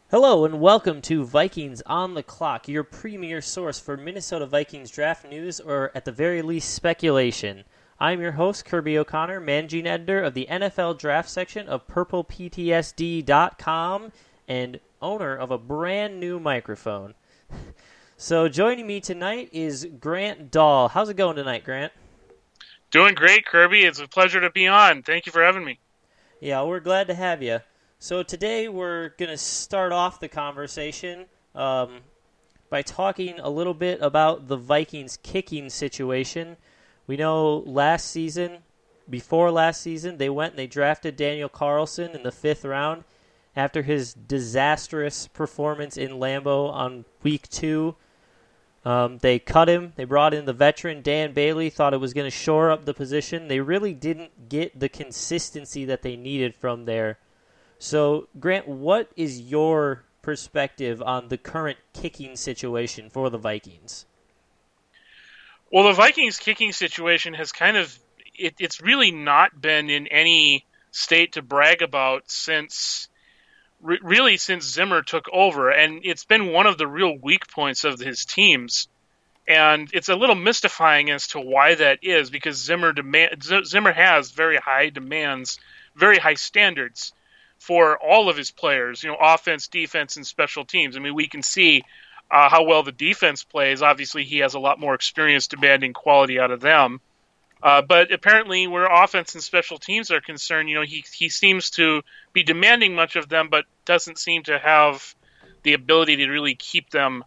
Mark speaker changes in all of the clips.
Speaker 1: Hello and welcome to Vikings on the Clock, your premier source for Minnesota Vikings draft news or at the very least speculation. I'm your host, Kirby O'Connor, managing editor of the NFL draft section of PurplePTSD.com and owner of a brand new microphone. So joining me tonight is Grant Dahl. How's it going tonight, Grant?
Speaker 2: Doing great, Kirby. It's a pleasure to be on. Thank you for having me.
Speaker 1: Yeah, we're glad to have you. So today we're going to start off the conversation by talking a little bit about the Vikings kicking situation. We know before last season, they went and they drafted Daniel Carlson in the 5th round after his disastrous performance in Lambeau on week 2. They cut him. They brought in the veteran Dan Bailey, thought it was going to shore up the position. They really didn't get the consistency that they needed from there. So, Grant, what is your perspective on the current kicking situation for the Vikings?
Speaker 2: Well, the Vikings kicking situation has it's really not been in any state to brag about since Zimmer took over, and it's been one of the real weak points of his teams. And it's a little mystifying as to why that is, because Zimmer has very high demands, very high standards for all of his players, offense, defense, and special teams. I mean, we can see how well the defense plays. Obviously, he has a lot more experience demanding quality out of them. But apparently, where offense and special teams are concerned, he seems to be demanding much of them, but doesn't seem to have the ability to really keep them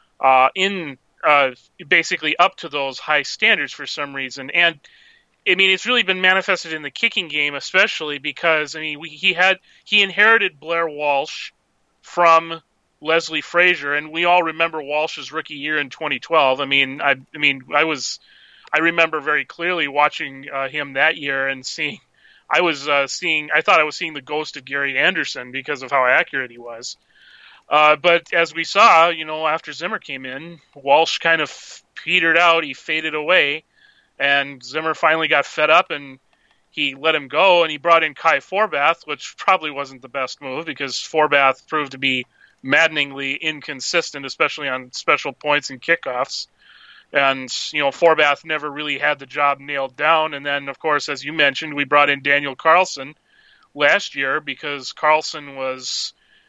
Speaker 2: basically up to those high standards for some reason. And I mean, it's really been manifested in the kicking game, especially because he inherited Blair Walsh from Leslie Frazier, and we all remember Walsh's rookie year in 2012. I remember very clearly watching him that year and I thought I was seeing the ghost of Gary Anderson because of how accurate he was. But as we saw, after Zimmer came in, Walsh kind of petered out. He faded away. And Zimmer finally got fed up and he let him go, and he brought in Kai Forbath, which probably wasn't the best move because Forbath proved to be maddeningly inconsistent, especially on special points and kickoffs. And, Forbath never really had the job nailed down. And then, of course, as you mentioned, we brought in Daniel Carlson last year because Carlson was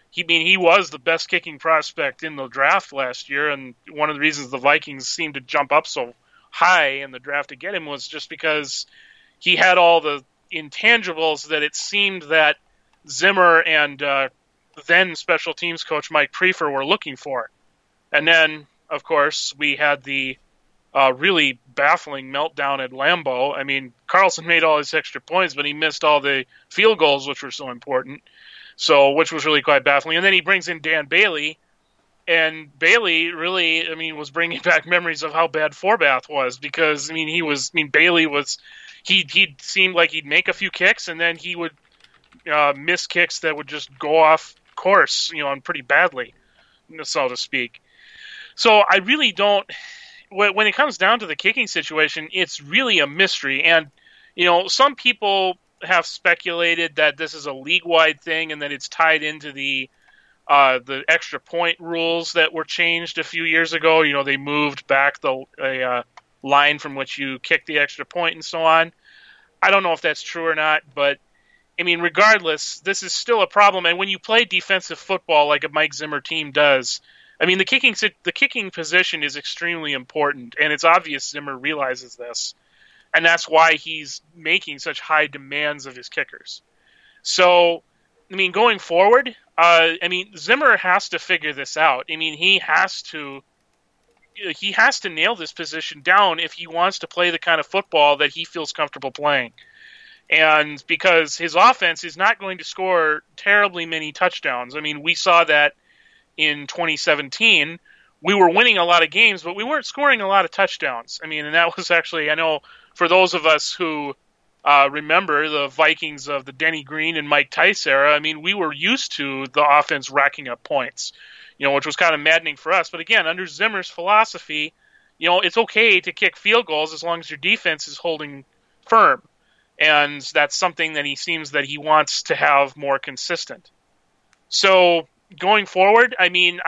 Speaker 2: the best kicking prospect in the draft last year. And one of the reasons the Vikings seemed to jump up so high in the draft to get him was just because he had all the intangibles that it seemed that Zimmer and then special teams coach Mike Prefer were looking for. And then, of course, we had the really baffling meltdown at Lambeau. I mean, Carlson made all his extra points, but he missed all the field goals, which were so important. Which was really quite baffling. And then he brings in Dan Bailey, and Bailey really, was bringing back memories of how bad Forbath was because, Bailey was, he seemed like he'd make a few kicks and then he would miss kicks that would just go off course, and pretty badly, so to speak. So I really don't, when it comes down to the kicking situation, it's really a mystery. And, some people have speculated that this is a league-wide thing and that it's tied into the extra point rules that were changed a few years ago. They moved back the line from which you kick the extra point and so on. I don't know if that's true or not, but regardless, this is still a problem. And when you play defensive football like a Mike Zimmer team does, the kicking position is extremely important, and it's obvious Zimmer realizes this, and that's why he's making such high demands of his kickers. So, going forward, Zimmer has to figure this out. He has to nail this position down if he wants to play the kind of football that he feels comfortable playing. And because his offense is not going to score terribly many touchdowns. We saw that in 2017. We were winning a lot of games, but we weren't scoring a lot of touchdowns. And that was actually, I know, for those of us who remember the Vikings of the Denny Green and Mike Tice era, we were used to the offense racking up points, which was kind of maddening for us. But again, under Zimmer's philosophy, it's okay to kick field goals as long as your defense is holding firm. And that's something that he seems that he wants to have more consistent. So going forward, I mean,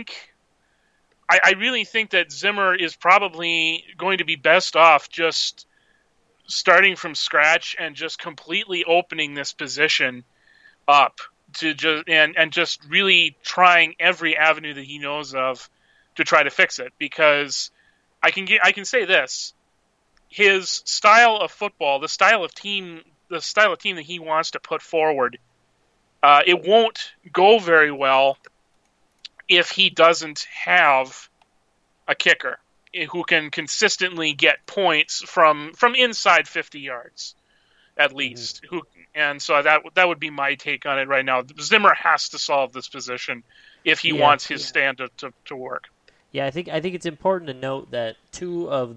Speaker 2: I really think that Zimmer is probably going to be best off just starting from scratch and just completely opening this position up to just really trying every avenue that he knows of to try to fix it. Because I can say this: his style of football, the style of team that he wants to put forward, it won't go very well if he doesn't have a kicker who can consistently get points from inside 50 yards at least. And so that would be my take on it right now. Zimmer has to solve this position if he wants his stand to work.
Speaker 1: Yeah, I think it's important to note that two of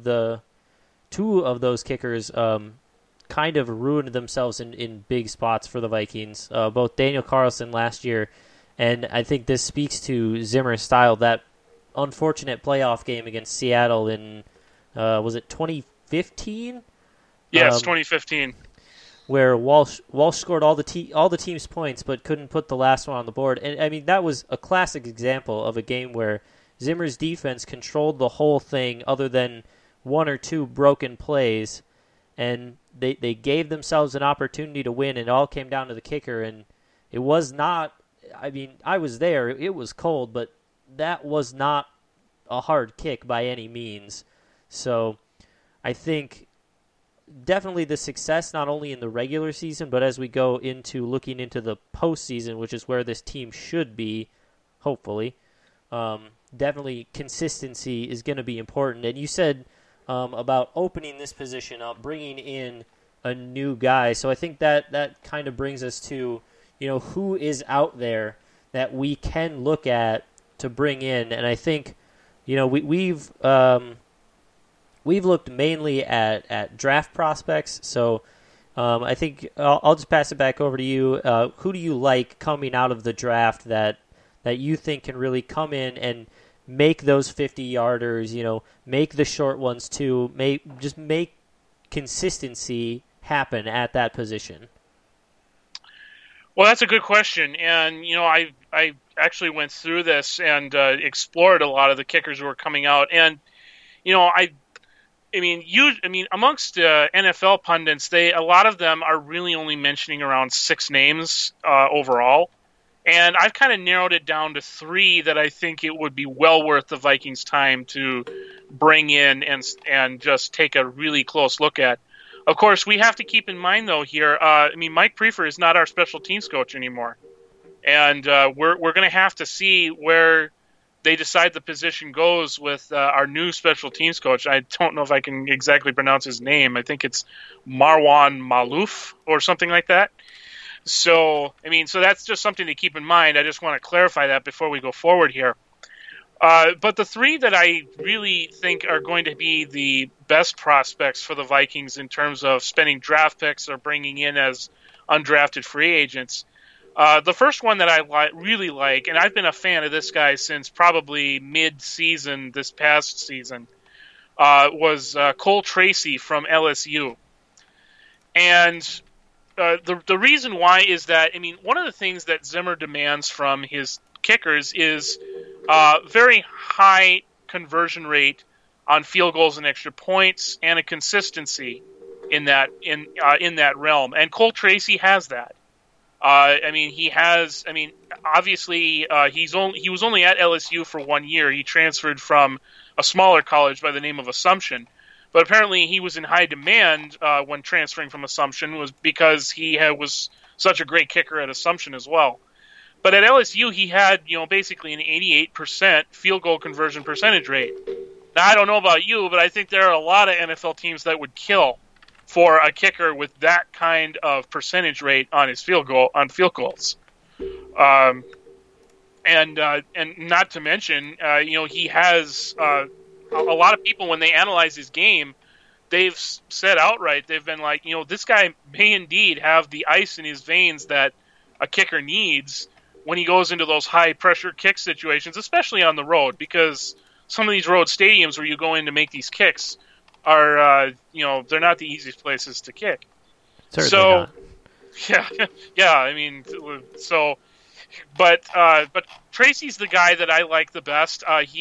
Speaker 1: those kickers kind of ruined themselves in big spots for the Vikings. Both Daniel Carlson last year, and I think this speaks to Zimmer's style. That unfortunate playoff game against Seattle in was it 2015?
Speaker 2: Yes, 2015.
Speaker 1: Where Walsh scored all the team's points, but couldn't put the last one on the board. And I mean, that was a classic example of a game where Zimmer's defense controlled the whole thing, other than one or two broken plays, and they gave themselves an opportunity to win. And it all came down to the kicker, and it was not. I mean, I was there; it was cold, but that was not a hard kick by any means. So, I think definitely the success not only in the regular season, but as we go into looking into the postseason, which is where this team should be, hopefully. Definitely consistency is going to be important. And you said about opening this position up, bringing in a new guy. So I think that kind of brings us to, who is out there that we can look at to bring in. And I think, we've looked mainly at draft prospects. So I think I'll just pass it back over to you. Who do you like coming out of the draft that you think can really come in and make those 50-yarders, make the short ones too, make consistency happen at that position?
Speaker 2: Well, that's a good question. And, I actually went through this and explored a lot of the kickers who were coming out. And, amongst NFL pundits, a lot of them are really only mentioning around 6 names overall. And I've kind of narrowed it down to 3 that I think it would be well worth the Vikings' time to bring in and just take a really close look at. Of course, we have to keep in mind, though, here, Mike Prefer is not our special teams coach anymore. And we're going to have to see where they decide the position goes with our new special teams coach. I don't know if I can exactly pronounce his name. I think it's Marwan Malouf or something like that. So that's just something to keep in mind. I just want to clarify that before we go forward here. But the 3 that I really think are going to be the best prospects for the Vikings in terms of spending draft picks or bringing in as undrafted free agents, the first one that I really like, and I've been a fan of this guy since probably mid-season this past season, was Cole Tracy from LSU. And the reason why is that, one of the things that Zimmer demands from his kickers is very high conversion rate on field goals and extra points, and a consistency in that realm. And Cole Tracy has that. He was only at LSU for 1 year. He transferred from a smaller college by the name of Assumption. But apparently he was in high demand when transferring from Assumption, was because he was such a great kicker at Assumption as well. But at LSU, he had, basically an 88% field goal conversion percentage rate. Now, I don't know about you, but I think there are a lot of NFL teams that would kill for a kicker with that kind of percentage rate on his field goals. And not to mention, he has a lot of people, when they analyze his game, they've said outright, they've been like, this guy may indeed have the ice in his veins that a kicker needs when he goes into those high-pressure kick situations, especially on the road, because some of these road stadiums where you go in to make these kicks are, they're not the easiest places to kick.
Speaker 1: Certainly not.
Speaker 2: Yeah. but Tracy's the guy that I like the best.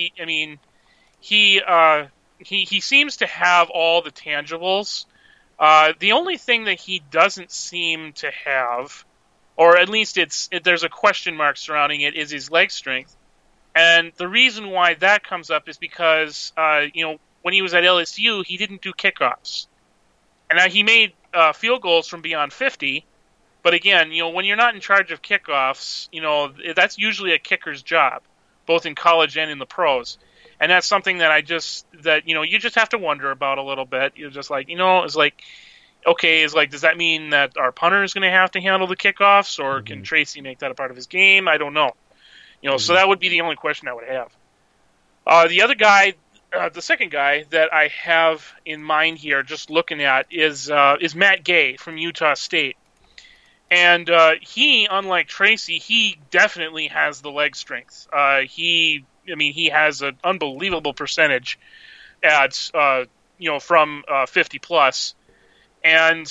Speaker 2: He seems to have all the tangibles. The only thing that he doesn't seem to have, or at least there's a question mark surrounding it, is his leg strength. And the reason why that comes up is because when he was at LSU, he didn't do kickoffs, and now he made field goals from beyond 50. But again, when you're not in charge of kickoffs, that's usually a kicker's job, both in college and in the pros. And that's something that you just have to wonder about a little bit. You're just like, it's like, okay, does that mean that our punter is going to have to handle the kickoffs, or can Tracy make that a part of his game? I don't know. So that would be the only question I would have. The other guy, the second guy that I have in mind here, just looking at, is Matt Gay from Utah State. And he, unlike Tracy, he definitely has the leg strength. He has an unbelievable percentage at from 50 plus, and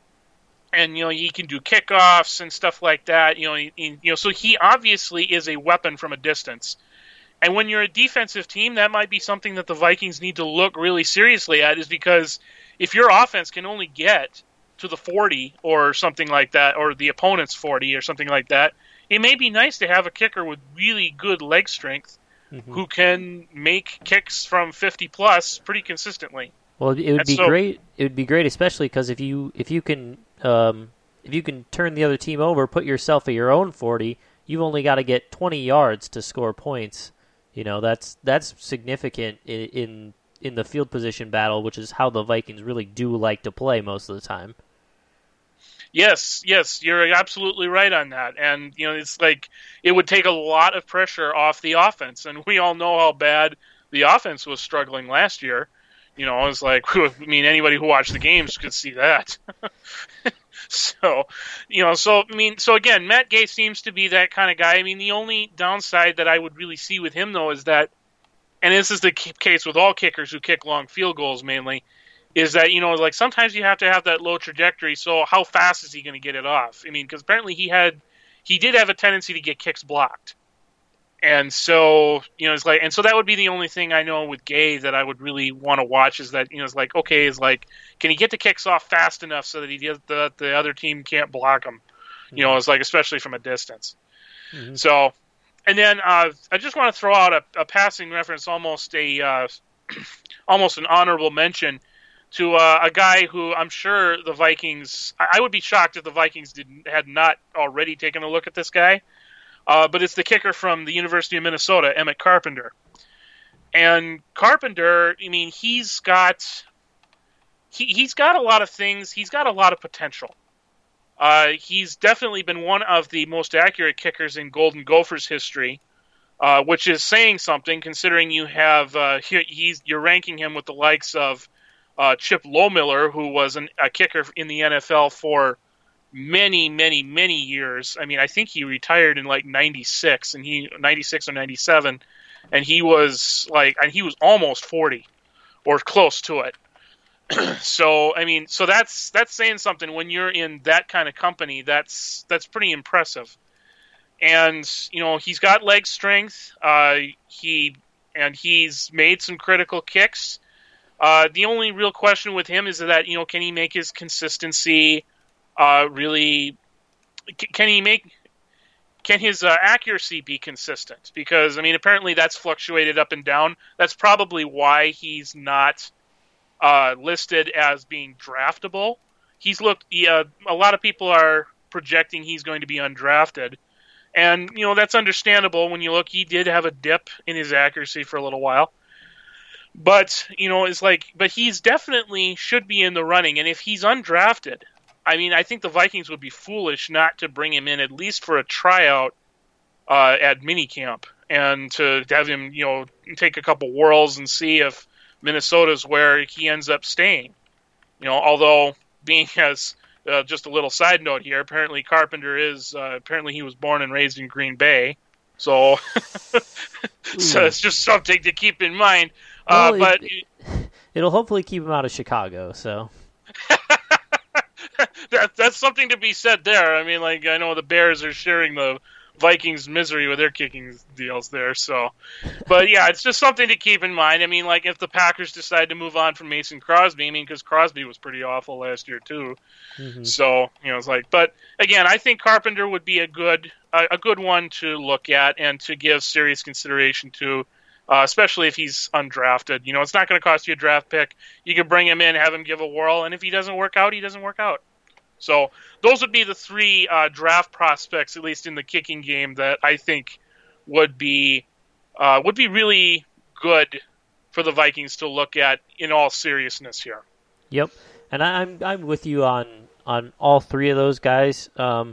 Speaker 2: he can do kickoffs and stuff like that. So he obviously is a weapon from a distance. And when you're a defensive team, that might be something that the Vikings need to look really seriously at, is because if your offense can only get to the 40 or something like that, or the opponent's 40 or something like that, it may be nice to have a kicker with really good leg strength who can make kicks from 50 plus pretty consistently.
Speaker 1: Well, it would be great. It would be great, especially because if you can turn the other team over, put yourself at your own 40, you've only got to get 20 yards to score points. That's significant in the field position battle, which is how the Vikings really do like to play most of the time.
Speaker 2: Yes, you're absolutely right on that. And, it's like it would take a lot of pressure off the offense. And we all know how bad the offense was struggling last year. It's like, anybody who watched the games could see that. So again, Matt Gay seems to be that kind of guy. The only downside that I would really see with him, though, is that, and this is the case with all kickers who kick long field goals mainly, is that, sometimes you have to have that low trajectory, so how fast is he going to get it off? Because apparently he did have a tendency to get kicks blocked. And so, it's like, and so that would be the only thing I know with Gay that I would really want to watch, is that, it's like, okay, can he get the kicks off fast enough so that the other team can't block him? It's like, especially from a distance. Mm-hmm. So, and then I just want to throw out a passing reference, almost an honorable mention to a guy who I'm sure the Vikings, I would be shocked if the Vikings had not already taken a look at this guy. But it's the kicker from the University of Minnesota, Emmett Carpenter. And Carpenter, he's got a lot of things. He's got a lot of potential. He's definitely been one of the most accurate kickers in Golden Gophers history, which is saying something, considering you have you're ranking him with the likes of Chip Lohmiller, who was a kicker in the NFL for many, many, many years. I think he retired in like 96 or 97, and he was almost 40 or close to it. So that's saying something. When you're in that kind of company, that's pretty impressive. And he's got leg strength. He's made some critical kicks. The only real question with him is that can he make his consistency really? Can his accuracy be consistent? Because apparently that's fluctuated up and down. That's probably why he's not listed as being draftable. A lot of people are projecting he's going to be undrafted, and that's understandable. When you look, he did have a dip in his accuracy for a little while, but but he's definitely should be in the running. And if he's undrafted, I think the Vikings would be foolish not to bring him in at least for a tryout at minicamp, and to have him take a couple whirls and see if Minnesota's where he ends up staying. Although being as just a little side note here, apparently Carpenter is apparently he was born and raised in Green Bay, so so it's just something to keep in mind. But
Speaker 1: it'll hopefully keep him out of Chicago. So
Speaker 2: that's something to be said there. I know the Bears are sharing the Vikings misery with their kicking deals there. So, but yeah, it's just something to keep in mind. I mean, like if the Packers decide to move on from Mason Crosby, I mean, because Crosby was pretty awful last year too.
Speaker 1: Mm-hmm.
Speaker 2: So it's like, but again, I think Carpenter would be a good one to look at and to give serious consideration to. Especially if he's undrafted. It's not going to cost you a draft pick. You can bring him in, have him give a whirl, and if he doesn't work out, he doesn't work out. So those would be the three draft prospects, at least in the kicking game, that I think would be really good for the Vikings to look at in all seriousness here.
Speaker 1: Yep, and I'm with you on all three of those guys. The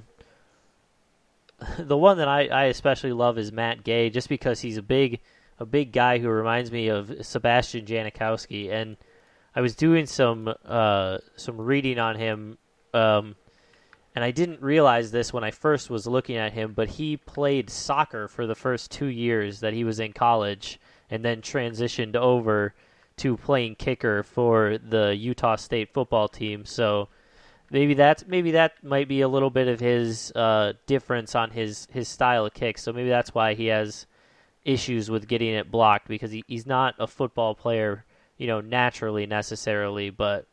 Speaker 1: one that I especially love is Matt Gay, just because he's a big guy who reminds me of Sebastian Janikowski, and I was doing some reading on him, and I didn't realize this when I first was looking at him, but he played soccer for the first 2 years that he was in college, and then transitioned over to playing kicker for the Utah State football team. So maybe that might be a little bit of his difference on his style of kick. So maybe that's why he has issues with getting it blocked, because he's not a football player, naturally necessarily, but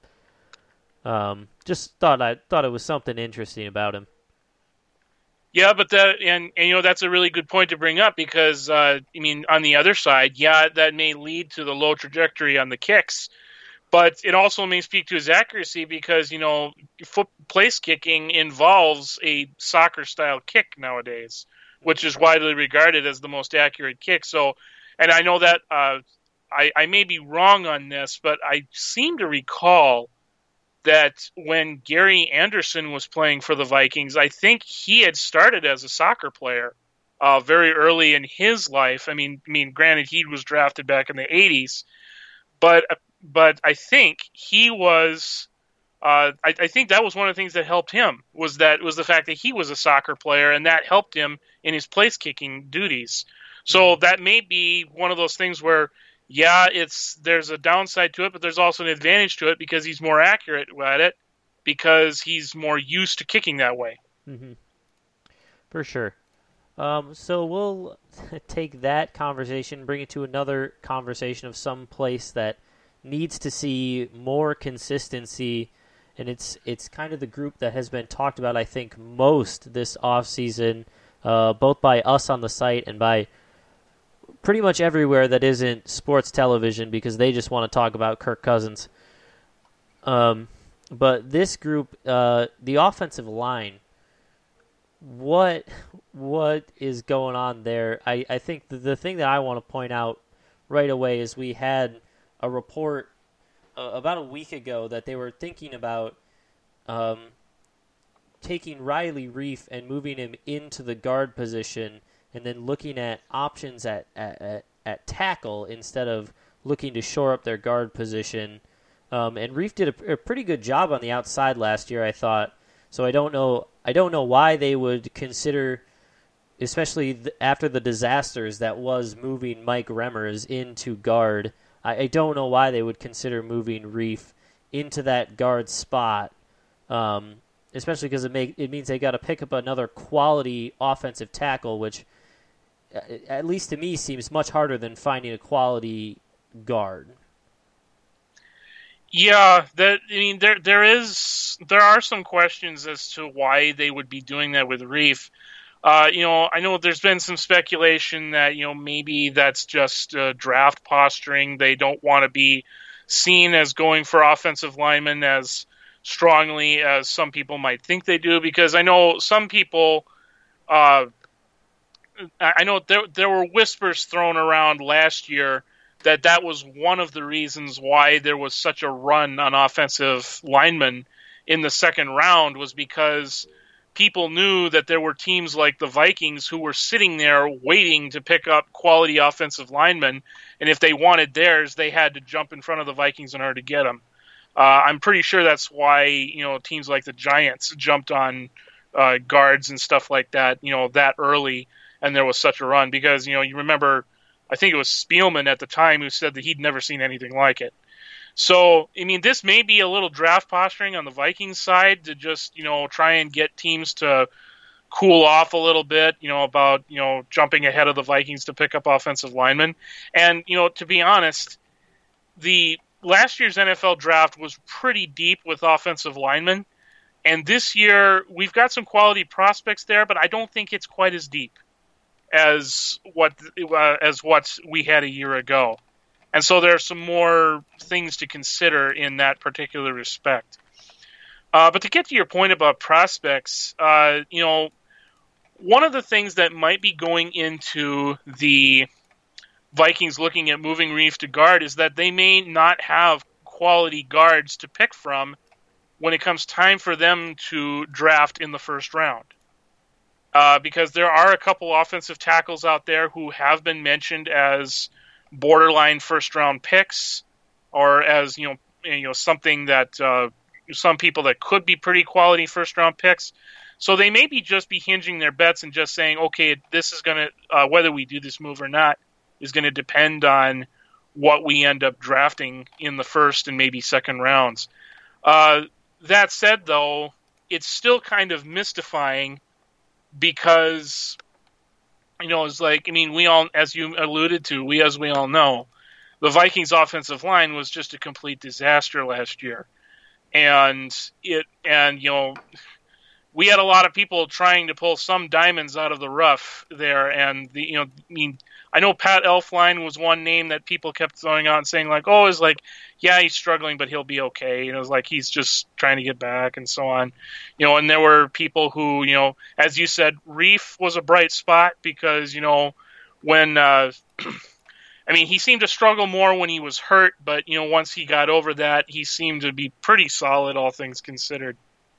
Speaker 1: just thought it was something interesting about him.
Speaker 2: Yeah, but that's a really good point to bring up, because on the other side, that may lead to the low trajectory on the kicks, but it also may speak to his accuracy, because place kicking involves a soccer style kick nowadays, which is widely regarded as the most accurate kick. So, and I know that I may be wrong on this, but I seem to recall that when Gary Anderson was playing for the Vikings, I think he had started as a soccer player very early in his life. I mean, granted, he was drafted back in the 80s, but I think he was. I think that was one of the things that helped him was the fact that he was a soccer player, and that helped him in his place kicking duties. So that may be one of those things where, there's a downside to it, but there's also an advantage to it, because he's more accurate at it, because he's more used to kicking that way.
Speaker 1: Mm-hmm. For sure. So we'll take that conversation, bring it to another conversation of some place that needs to see more consistency. And it's kind of the group that has been talked about, I think, most this offseason, both by us on the site and by pretty much everywhere that isn't sports television, because they just want to talk about Kirk Cousins. But this group, the offensive line, what is going on there? I think the thing that I want to point out right away is we had a report about a week ago that they were thinking about taking Riley Reiff and moving him into the guard position, and then looking at options at tackle instead of looking to shore up their guard position. And Reiff did a pretty good job on the outside last year, I thought. So I don't know why they would consider, especially after the disasters that was moving Mike Remmers into guard. I don't know why they would consider moving Reiff into that guard spot, especially because it means they got to pick up another quality offensive tackle, which, at least to me, seems much harder than finding a quality guard.
Speaker 2: Yeah, there are some questions as to why they would be doing that with Reiff. I know there's been some speculation that, maybe that's just draft posturing. They don't want to be seen as going for offensive linemen as strongly as some people might think they do, because I know some people, I know there were whispers thrown around last year that was one of the reasons why there was such a run on offensive linemen in the second round, was because people knew that there were teams like the Vikings who were sitting there waiting to pick up quality offensive linemen, and if they wanted theirs, they had to jump in front of the Vikings in order to get them. I'm pretty sure that's why teams like the Giants jumped on guards and stuff like that, that early, and there was such a run, because you remember, I think it was Spielman at the time who said that he'd never seen anything like it. So, this may be a little draft posturing on the Vikings side to just, try and get teams to, cool off a little bit, about, jumping ahead of the Vikings to pick up offensive linemen. And, to be honest, the last year's NFL draft was pretty deep with offensive linemen. And this year, we've got some quality prospects there, but I don't think it's quite as deep as what we had a year ago. And so there are some more things to consider in that particular respect. But to get to your point about prospects, one of the things that might be going into the Vikings looking at moving Reiff to guard is that they may not have quality guards to pick from when it comes time for them to draft in the first round. Because there are a couple offensive tackles out there who have been mentioned as borderline first-round picks, or as something that some people that could be pretty quality first-round picks. So they may just be hinging their bets and just saying, okay, this is going to whether we do this move or not is going to depend on what we end up drafting in the first and maybe second rounds. That said, though, it's still kind of mystifying because, it's like, we all, as you alluded to, we all know, the Vikings offensive line was just a complete disaster last year. And we had a lot of people trying to pull some diamonds out of the rough there. And I know Pat Elflein was one name that people kept throwing out and saying yeah, he's struggling, but he'll be okay. It was like he's just trying to get back and so on. And there were people who, as you said, Reiff was a bright spot because, when he seemed to struggle more when he was hurt, but once he got over that, he seemed to be pretty solid, all things considered.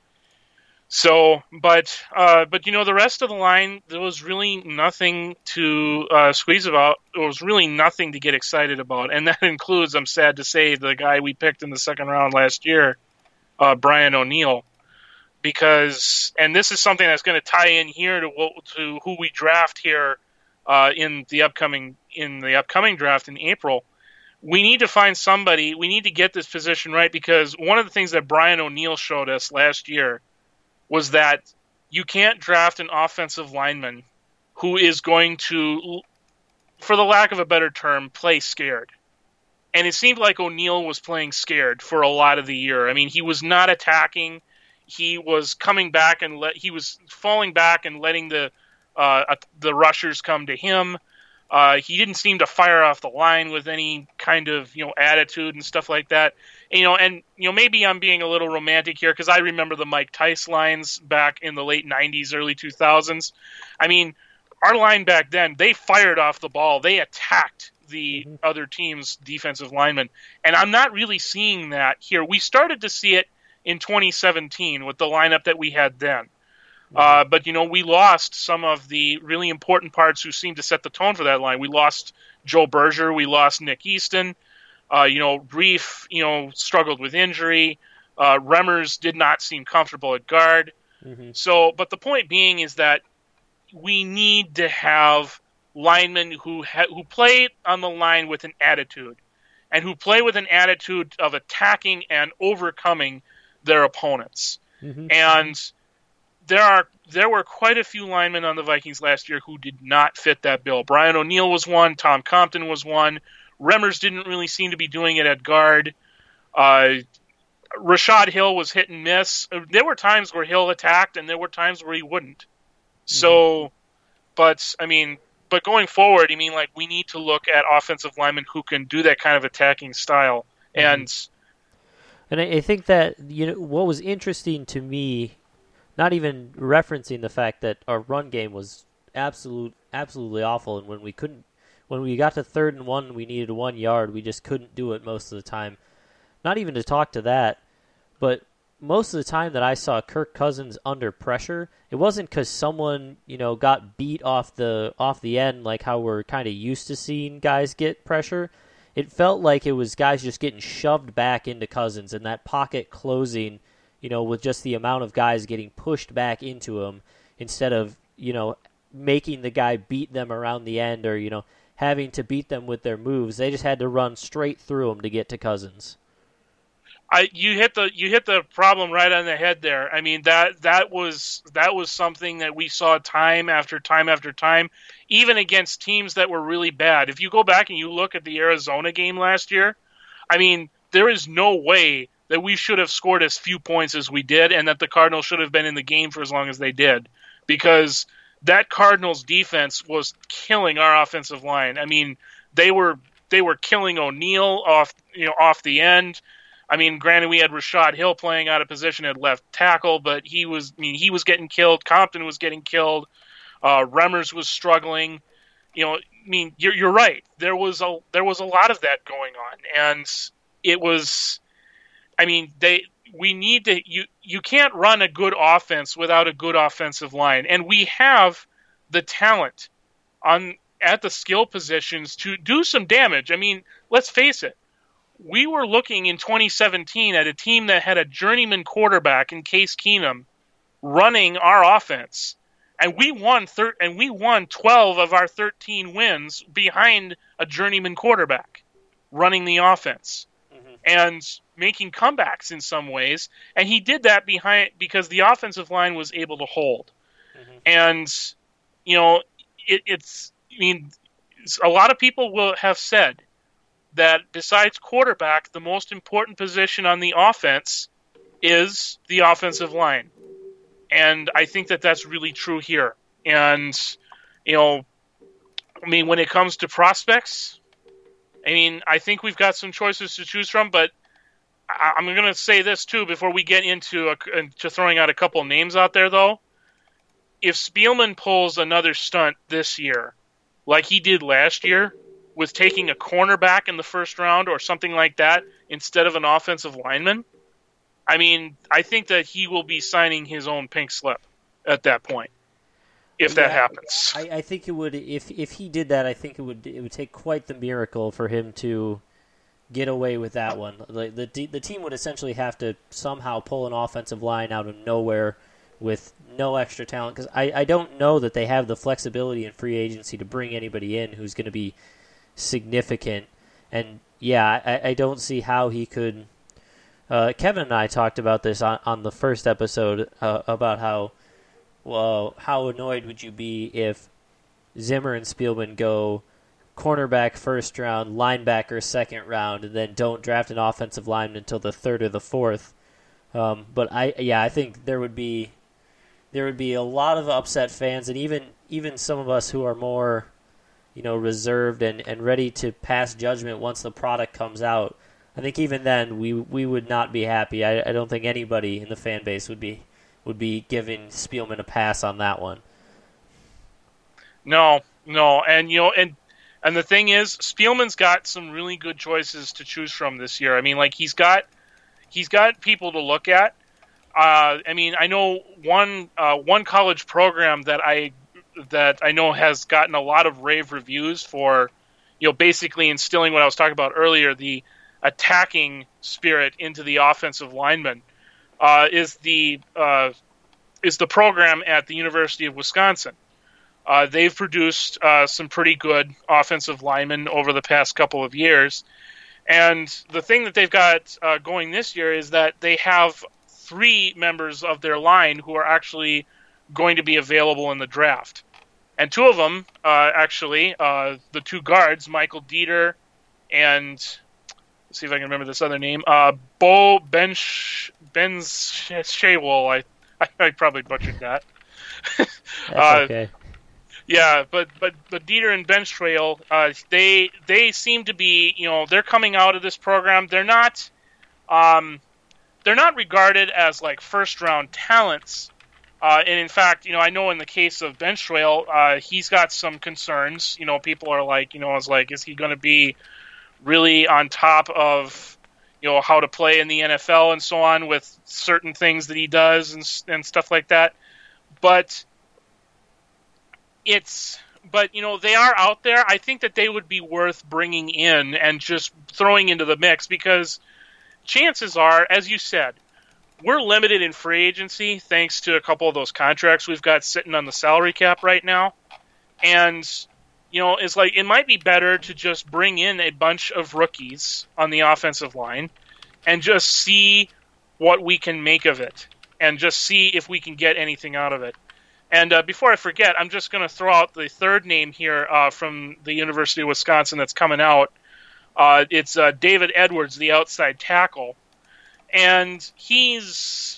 Speaker 2: So, but the rest of the line, there was really nothing to squeeze about. There was really nothing to get excited about, and that includes, I'm sad to say, the guy we picked in the second round last year, Brian O'Neill, because, and this is something that's going to tie in here to who we draft here in the upcoming draft in April. We need to find somebody. We need to get this position right, because one of the things that Brian O'Neill showed us last year was that you can't draft an offensive lineman who is going to, for the lack of a better term, play scared. And it seemed like O'Neill was playing scared for a lot of the year. He was not attacking. He was coming back and he was falling back and letting the rushers come to him. He didn't seem to fire off the line with any kind of attitude and stuff like that. Maybe I'm being a little romantic here because I remember the Mike Tice lines back in the late 90s, early 2000s. Our line back then, they fired off the ball. They attacked the other team's defensive linemen. And I'm not really seeing that here. We started to see it in 2017 with the lineup that we had then. But we lost some of the really important parts who seemed to set the tone for that line. We lost Joe Berger. We lost Nick Easton. Reiff, struggled with injury. Remmers did not seem comfortable at guard. Mm-hmm. So, but the point being is that we need to have linemen who play on the line with an attitude, and who play with an attitude of attacking and overcoming their opponents. Mm-hmm. And there were quite a few linemen on the Vikings last year who did not fit that bill. Brian O'Neill was one. Tom Compton was one. Remmers didn't really seem to be doing it at guard. Rashad Hill was hit and miss. There were times where Hill attacked, and there were times where he wouldn't. Mm-hmm. So, but going forward, we need to look at offensive linemen who can do that kind of attacking style. Mm-hmm.
Speaker 1: And I think that what was interesting to me, not even referencing the fact that our run game was absolutely awful, and when we got to 3rd and 1, we needed 1 yard, we just couldn't do it most of the time. Not even to talk to that, but most of the time that I saw Kirk Cousins under pressure, it wasn't because someone got beat off the end like how we're kind of used to seeing guys get pressure. It felt like it was guys just getting shoved back into Cousins, and that pocket closing, with just the amount of guys getting pushed back into him instead of, making the guy beat them around the end or, having to beat them with their moves. They just had to run straight through him to get to Cousins.
Speaker 2: You hit the problem right on the head there. I mean, that was something that we saw time after time after time, even against teams that were really bad. If you go back and you look at the Arizona game last year, I mean, there is no way that we should have scored as few points as we did, and that the Cardinals should have been in the game for as long as they did, because that Cardinals defense was killing our offensive line. I mean, they were killing O'Neal off the end. I mean, granted, we had Rashad Hill playing out of position at left tackle, but he was getting killed. Compton was getting killed. Remmers was struggling. I mean, you're right. There was a lot of that going on, and it was. I mean, we need to. You can't run a good offense without a good offensive line, and we have the talent at the skill positions to do some damage. I mean, let's face it. We were looking in 2017 at a team that had a journeyman quarterback in Case Keenum running our offense, and we won 12 of our 13 wins behind a journeyman quarterback running the offense and making comebacks in some ways. And he did that because the offensive line was able to hold. And it's. I mean, a lot of people will have said that besides quarterback, the most important position on the offense is the offensive line. And I think that that's really true here. And, I mean, when it comes to prospects, I mean, I think we've got some choices to choose from, but I'm going to say this too before we get into throwing out a couple names out there, though. If Spielman pulls another stunt this year, like he did last year, with taking a cornerback in the first round or something like that instead of an offensive lineman, I mean, I think that he will be signing his own pink slip at that point, if that happens.
Speaker 1: I think it would, if he did that, I think it would take quite the miracle for him to get away with that one. Like the team would essentially have to somehow pull an offensive line out of nowhere with no extra talent, because I don't know that they have the flexibility in free agency to bring anybody in who's going to be significant. And yeah, I don't see how he could. Kevin and I talked about this on the first episode about how annoyed would you be if Zimmer and Spielman go cornerback first round, linebacker second round, and then don't draft an offensive lineman until the third or the fourth. But I think there would be a lot of upset fans, and even some of us who are more reserved and ready to pass judgment once the product comes out. I think even then we would not be happy. I don't think anybody in the fan base would be giving Spielman a pass on that one.
Speaker 2: No, and the thing is, Spielman's got some really good choices to choose from this year. I mean, like he's got people to look at. I mean, I know one college program that I know has gotten a lot of rave reviews for, basically instilling what I was talking about earlier, the attacking spirit into the offensive lineman, is the program at the University of Wisconsin. They've produced some pretty good offensive linemen over the past couple of years, and the thing that they've got going this year is that they have 3 members of their line who are actually going to be available in the draft. And 2 of them, the 2 guards, Michael Dieter and, let's see if I can remember this other name, Bo Benshawol. I probably butchered that.
Speaker 1: That's okay.
Speaker 2: Yeah, but Dieter and Benshawol, they seem to be, they're coming out of this program. They're not regarded as like first round talents. And in fact, I know in the case of Benshawol, he's got some concerns. People are like, is he going to be really on top of, how to play in the NFL and so on with certain things that he does and stuff like that. But they are out there. I think that they would be worth bringing in and just throwing into the mix, because chances are, as you said, we're limited in free agency thanks to a couple of those contracts we've got sitting on the salary cap right now. And, it's like it might be better to just bring in a bunch of rookies on the offensive line, and just see what we can make of it, and just see if we can get anything out of it. And before I forget, I'm just going to throw out the third name here from the University of Wisconsin that's coming out. It's David Edwards, the outside tackle. And he's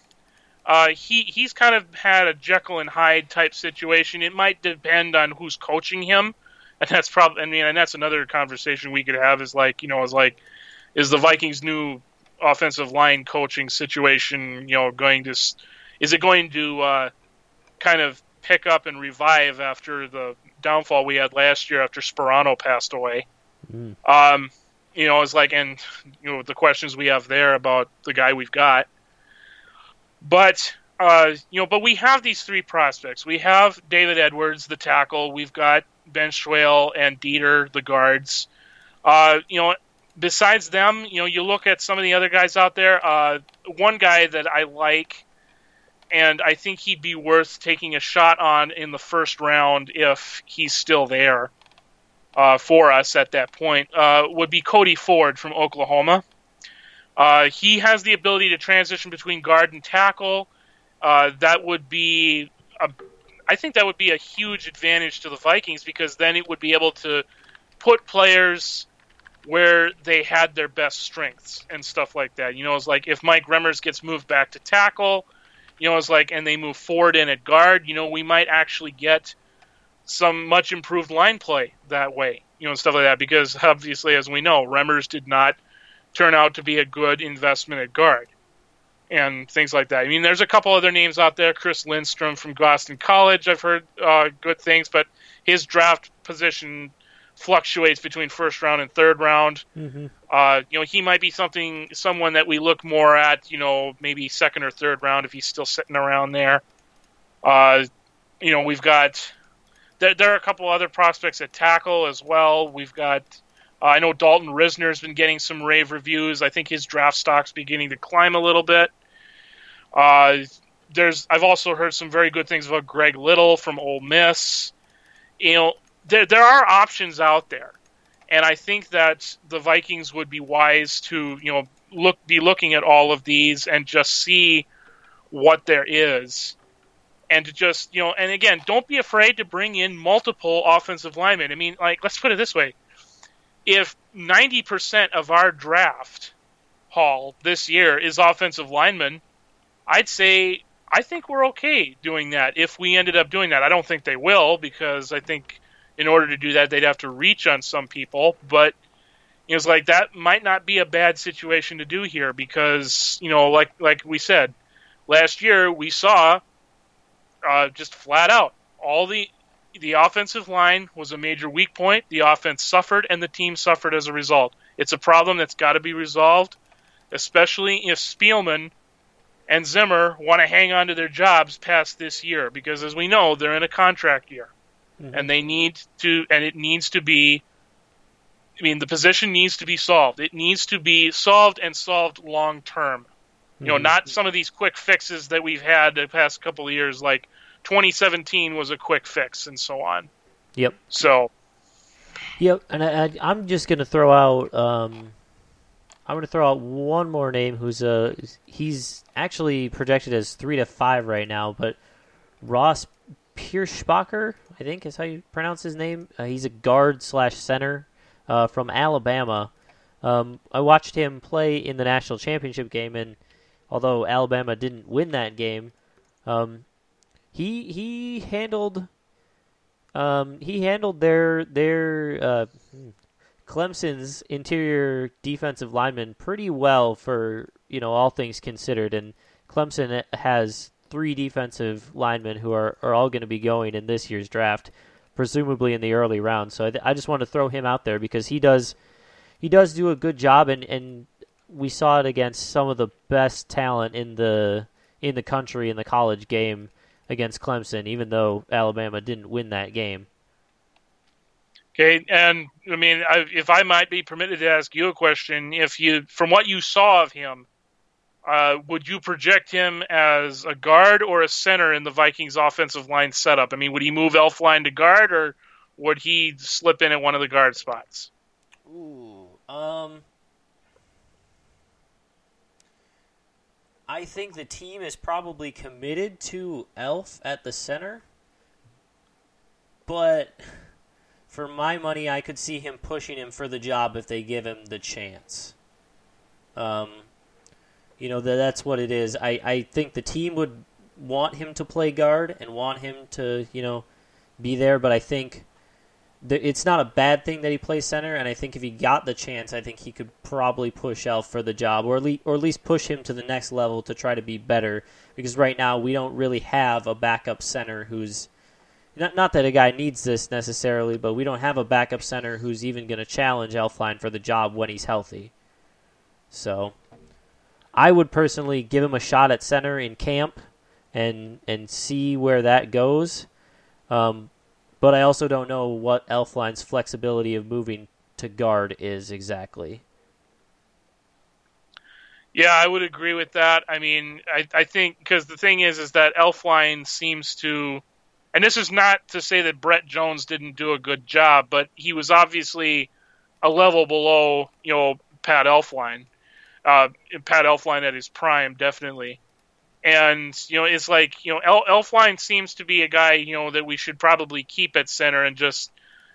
Speaker 2: kind of had a Jekyll and Hyde type situation. It might depend on who's coaching him. And that's probably, and that's another conversation we could have is is the Vikings' new offensive line coaching situation, is it going to kind of pick up and revive after the downfall we had last year after Sperano passed away? The questions we have there about the guy we've got. But we have these three prospects. We have David Edwards, the tackle. We've got Ben Schwale and Dieter, the guards. Besides them, you look at some of the other guys out there. One guy that I like, and I think he'd be worth taking a shot on in the first round if he's still there for us at that point, would be Cody Ford from Oklahoma. He has the ability to transition between guard and tackle. I think that would be a huge advantage to the Vikings, because then it would be able to put players where they had their best strengths and stuff like that. It's like if Mike Remmers gets moved back to tackle, and they move Ford in at guard, we might actually get some much improved line play that way, and stuff like that, because obviously, as we know, Remmers did not turn out to be a good investment at guard and things like that. There's a couple other names out there. Chris Lindstrom from Boston College, I've heard good things, but his draft position fluctuates between first round and third round.
Speaker 1: Mm-hmm.
Speaker 2: He might be someone that we look more at, maybe second or third round if he's still sitting around there. We've got there are a couple other prospects at tackle as well. We've got I know Dalton Risner's been getting some rave reviews. I think his draft stock's beginning to climb a little bit. I've also heard some very good things about Greg Little from Ole Miss. There are options out there, and I think that the Vikings would be wise to be looking at all of these and just see what there is, and to just and again, don't be afraid to bring in multiple offensive linemen. Let's put it this way: if 90% of our draft haul this year is offensive linemen, I think we're okay doing that if we ended up doing that. I don't think they will, because I think in order to do that, they'd have to reach on some people. But it's like that might not be a bad situation to do here, because like we said last year, we saw just flat out all the offensive line was a major weak point. The offense suffered, and the team suffered as a result. It's a problem that's got to be resolved, especially if Spielman and Zimmer want to hang on to their jobs past this year, because as we know, they're in a contract year. Mm-hmm. And it needs to be, the position needs to be solved. It needs to be solved and solved long term. Mm-hmm. Not some of these quick fixes that we've had the past couple of years, like 2017 was a quick fix and so on.
Speaker 1: Yep. Yep, and I'm just going to throw out one more name he's actually projected as 3 to 5 right now, but Ross Pierschbacher, I think is how you pronounce his name. He's a guard/center from Alabama. I watched him play in the national championship game, and although Alabama didn't win that game, he handled their Clemson's interior defensive linemen pretty well for all things considered, and Clemson has 3 defensive linemen who are all going to be going in this year's draft, presumably in the early rounds. So I just want to throw him out there because he does do a good job, and we saw it against some of the best talent in the country in the college game against Clemson, even though Alabama didn't win that game.
Speaker 2: Okay, and if I might be permitted to ask you a question, from what you saw of him, would you project him as a guard or a center in the Vikings offensive line setup? Would he move Elflein to guard, or would he slip in at one of the guard spots?
Speaker 1: Ooh, I think the team is probably committed to Elf at the center, but for my money, I could see him pushing him for the job if they give him the chance. That's what it is. I think the team would want him to play guard and want him to, be there, but I think it's not a bad thing that he plays center, and I think if he got the chance, I think he could probably push Elf for the job, or at least push him to the next level to try to be better, because right now we don't really have a backup center who's, not that a guy needs this necessarily, but we don't have a backup center who's even going to challenge Elflein for the job when he's healthy. So I would personally give him a shot at center in camp and see where that goes. But I also don't know what Elflein's flexibility of moving to guard is exactly.
Speaker 2: Yeah, I would agree with that. I mean, I think, because the thing is that Elflein seems to, and this is not to say that Brett Jones didn't do a good job, but he was obviously a level below, Pat Elflein. Pat Elflein at his prime, definitely. And, it's like, Elflein seems to be a guy, that we should probably keep at center and just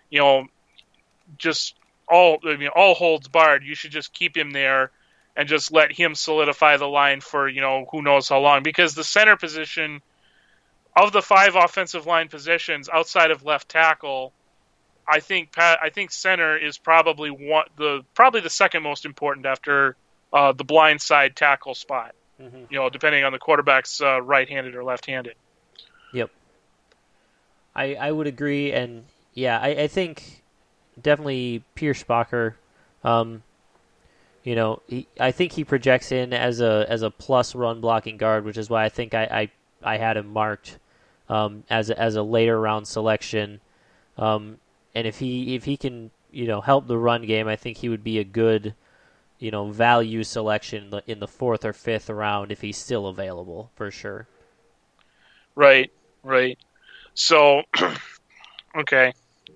Speaker 2: all holds barred. You should just keep him there and just let him solidify the line for, who knows how long. Because the center position, of the 5 offensive line positions outside of left tackle, I think center is probably the second most important after the blind side tackle spot. Mm-hmm. Depending on the quarterback's right-handed or left-handed.
Speaker 1: Yep. I would agree, and yeah, I think definitely Pierschbacher, I think he projects in as a plus run blocking guard, which is why I think I had him marked as a later round selection. And if he can help the run game, I think he would be a good value selection in the 4th or 5th round if he's still available, for sure.
Speaker 2: Right. So, okay.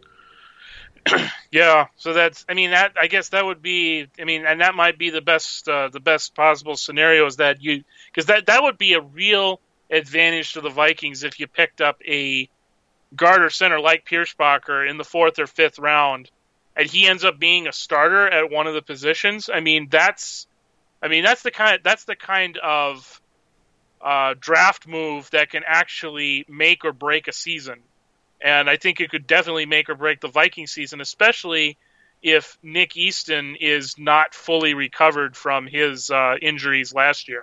Speaker 2: Yeah, so I guess that would be, and that might be the best possible scenario is that because that would be a real advantage to the Vikings if you picked up a guard or center like Pierschbacher in the 4th or 5th round, and he ends up being a starter at one of the positions. That's the kind of draft move that can actually make or break a season. And I think it could definitely make or break the Viking season, especially if Nick Easton is not fully recovered from his injuries last year.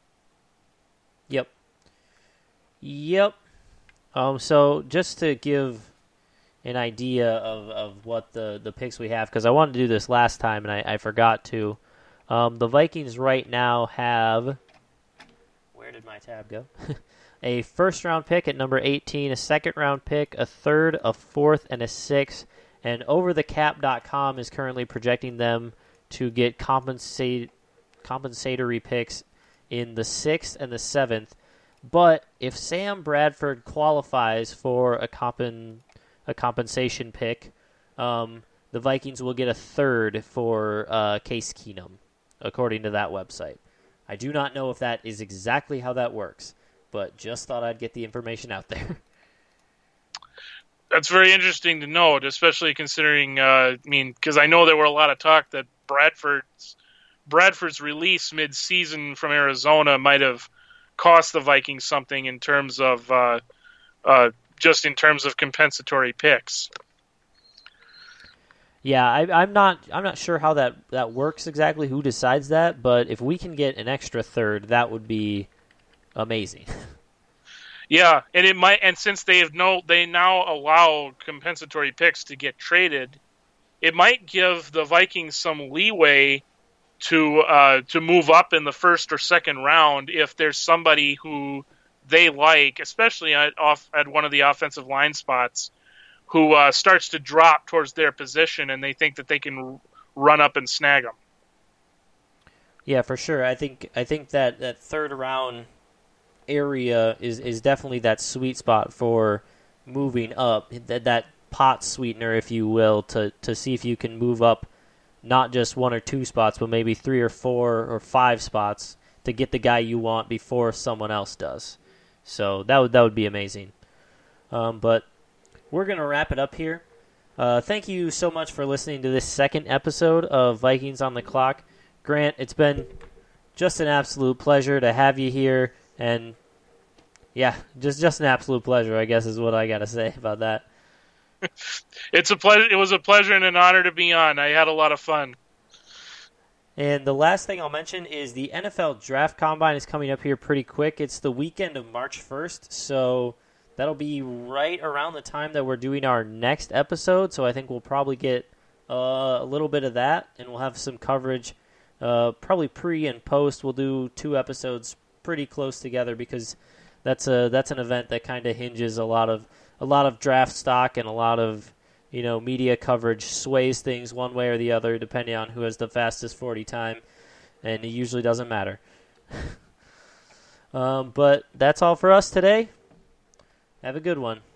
Speaker 1: Yep. So just to give an idea of what the picks we have, because I wanted to do this last time and I forgot to. The Vikings right now have, where did my tab go? A 1st-round pick at number 18, a 2nd-round pick, a 3rd, a 4th, and a 6th. And OverTheCap.com is currently projecting them to get compensatory picks in the 6th and the 7th. But if Sam Bradford qualifies for a compensation pick, the Vikings will get a 3rd for Case Keenum, according to that website. I do not know if that is exactly how that works, but just thought I'd get the information out there.
Speaker 2: That's very interesting to note, especially considering, because I know there were a lot of talk that Bradford's release mid-season from Arizona might have cost the Vikings something in terms of compensatory picks.
Speaker 1: Yeah, I'm not sure how that works exactly. Who decides that? But if we can get an extra 3rd, that would be amazing.
Speaker 2: Yeah, and it might. And since they now allow compensatory picks to get traded, it might give the Vikings some leeway to move up in the 1st or 2nd round if there's somebody who they like, especially at one of the offensive line spots, who starts to drop towards their position and they think that they can run up and snag them.
Speaker 1: Yeah, for sure. I think that 3rd round area is definitely that sweet spot for moving up, that pot sweetener, if you will, to see if you can move up not just 1 or 2 spots, but maybe 3 or 4 or 5 spots to get the guy you want before someone else does. So that would be amazing. But we're going to wrap it up here. Thank you so much for listening to this second episode of Vikings on the Clock. Grant, it's been just an absolute pleasure to have you here. And, yeah, just an absolute pleasure, I guess, is what I got to say about that.
Speaker 2: It's a pleasure. It was a pleasure and an honor to be on. I had a lot of fun.
Speaker 1: And the last thing I'll mention is the NFL Draft Combine is coming up here pretty quick. It's the weekend of March 1st, so that'll be right around the time that we're doing our next episode. So I think we'll probably get a little bit of that, and we'll have some coverage, probably pre and post. We'll do 2 episodes pretty close together because that's an event that kind of hinges a lot of draft stock, and a lot of media coverage sways things one way or the other depending on who has the fastest 40 time, and it usually doesn't matter. But that's all for us today. Have a good one.